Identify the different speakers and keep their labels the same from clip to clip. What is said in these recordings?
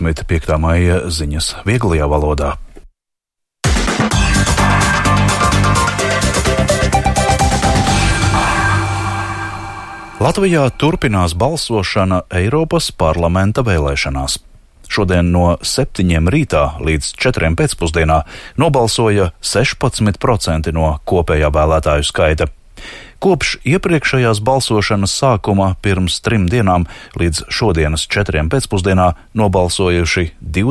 Speaker 1: 5. maija ziņas vieglajā valodā. Latvijā turpinās balsošana Eiropas parlamenta vēlēšanās. Šodien no 7 rītā līdz 4 pēcpusdienā nobalsoja 16% no kopējā vēlētāju skaita. Kopš iepriekšējās balsošanas sākuma pirms 3 dienām līdz šodienas 4 pēcpusdienā nobalsojuši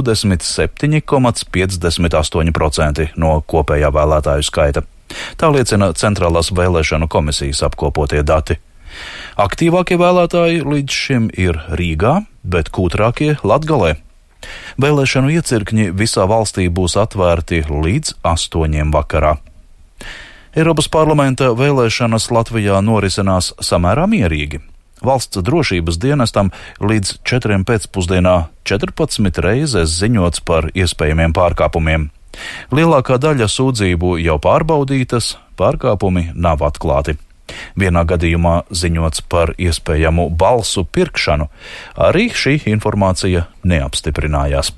Speaker 1: 27,58% no kopējā vēlētāju skaita. Tā liecina Centrālās vēlēšanu komisijas apkopotie dati. Aktīvākie vēlētāji līdz šim ir Rīgā, bet kūtrākie Latgalē. Vēlēšanu iecirkņi visā valstī būs atvērti līdz 8 vakarā. Eiropas parlamenta vēlēšanas Latvijā norisinās samērā mierīgi. Valsts drošības dienestam līdz 4 pēcpusdienā 14 reizes ziņots par iespējamiem pārkāpumiem. Lielākā daļa sūdzību jau pārbaudītas, pārkāpumi nav atklāti. Vienā gadījumā ziņots par iespējamu balsu pirkšanu, arī šī informācija neapstiprinājās.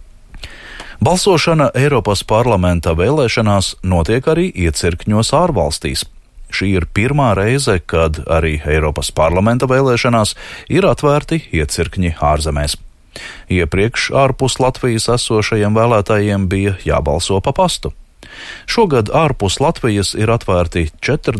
Speaker 1: Balsošana Eiropas parlamenta vēlēšanās notiek arī iecirkņos ārvalstīs. Šī ir pirmā reize, kad arī Eiropas parlamenta vēlēšanās ir atvērti iecirkņi ārzemēs. Iepriekš ārpus Latvijas esošajiem vēlētājiem bija jābalso pa pastu. Šogad ārpus Latvijas ir atvērti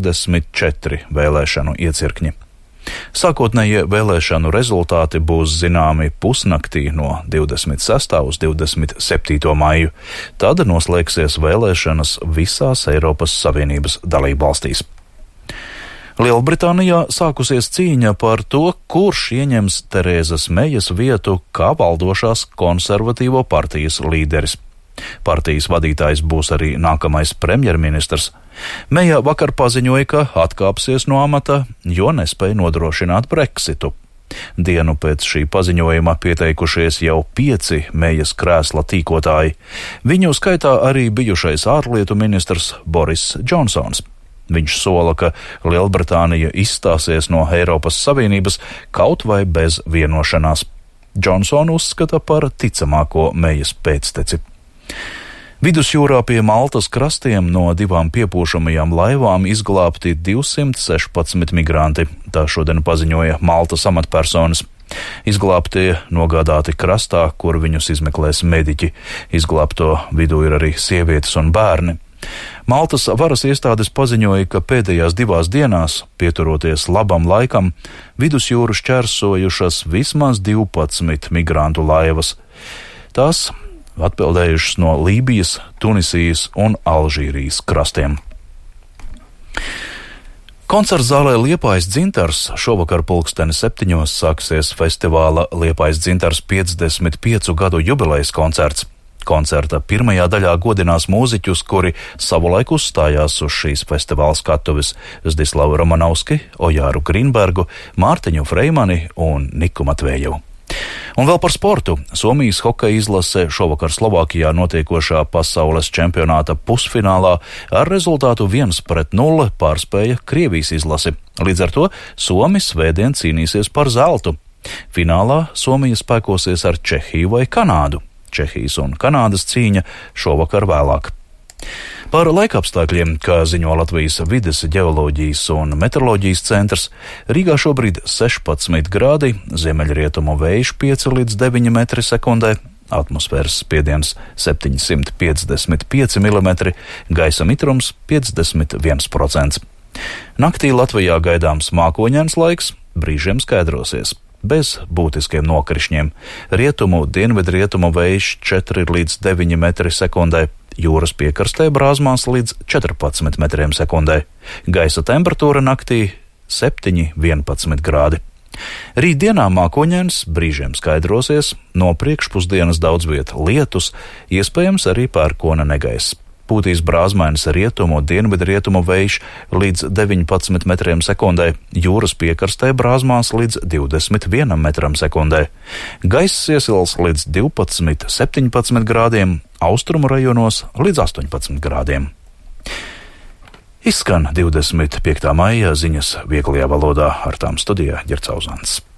Speaker 1: 44 vēlēšanu iecirkņi. Sākotnējie vēlēšanu rezultāti būs zināmi pusnaktī no 26. uz 27. maiju. Tad noslēgsies vēlēšanas visās Eiropas Savienības dalībvalstīs. Lielbritānijā sākusies cīņa par to, kurš ieņems Terēzas Mejas vietu kā valdošās konservatīvo partijas līderis. Partijas vadītājs būs arī nākamais premjerministrs. Meja vakar paziņoja, ka atkāpsies no amata, jo nespēja nodrošināt Brexitu. Dienu pēc šī paziņojuma pieteikušies jau 5 Mejas krēsla tīkotāji. Viņu skaitā arī bijušais ārlietu ministrs Boris Džonsons. Viņš sola, ka Lielbritānija izstāsies no Eiropas Savienības kaut vai bez vienošanās. Džonsonu uzskata par ticamāko Mejas pēcteci. Vidusjūrā pie Maltas krastiem no 2 piepūšamajām laivām izglābti 216 migranti. Tā šodien paziņoja Maltas amatpersonas. Izglābtie nogādāti krastā, kur viņus izmeklēs mediķi. Izglābto vidū ir arī sievietes un bērni. Maltas varas iestādes paziņoja, ka pēdējās 2 dienās, pieturoties labam laikam, vidusjūru šķērsojušas vismaz 12 migrantu laivas. Tās atpeldējušas no Lībijas, Tunisijas un Alžīrijas krastiem. Koncerts zālē Liepājas dzintars šovakar 7:00 sāksies festivāla Liepājas dzintars 55 gadu jubilejas koncerts. Koncerta pirmajā daļā godinās mūziķus, kuri savulaik uzstājās uz šīs festivāla skatuves - Zdislavu Romanovski, Ojāru Grīnbergu, Mārtiņu Freimani un Niku Matvējevu. Un vēl par sportu. Somijas hokeja izlase šovakar Slovākijā notiekošā pasaules čempionāta pusfinālā ar rezultātu 1-0 pārspēja Krievijas izlasi. Līdz ar to Somi svētdien cīnīsies par zeltu. Finālā Somija spēkosies ar Čehiju vai Kanādu. Čehijas un Kanādas cīņa šovakar vēlāk. Par laikapstākļiem, kā ziņo Latvijas vides, ģeoloģijas un meteoroloģijas centrs, Rīgā šobrīd 16 grādi, ziemeļrietumu vējš 5 līdz 9 metri sekundē, atmosfēras spiediens 755 mm, gaisa mitrums 51%. Naktī Latvijā gaidāms mākoņains laiks, brīžiem skaidrosies. Bez būtiskiem nokrišņiem. Rietumu, dienvidrietumu vējš 4 līdz 9 metri sekundē, jūras piekrastē brāzmās līdz 14 metriem sekundē. Gaisa temperatūra naktī 7–11 grādi. Rītdienā mākoņains, brīžiem skaidrosies, no priekšpusdienas daudz viet lietus, iespējams arī pērkona negaiss. Pūtīs brāzmainas rietumu, dienvidrietumu vējš līdz 19 metriem sekundē, jūras piekrastē brāzmās līdz 21 metram sekundē. Gaiss iesils līdz 12–17 grādiem, austrumu rajonos līdz 18 grādiem. Izskan 25. maija ziņas vieglajā valodā, ar tām studijā Ģercauzans.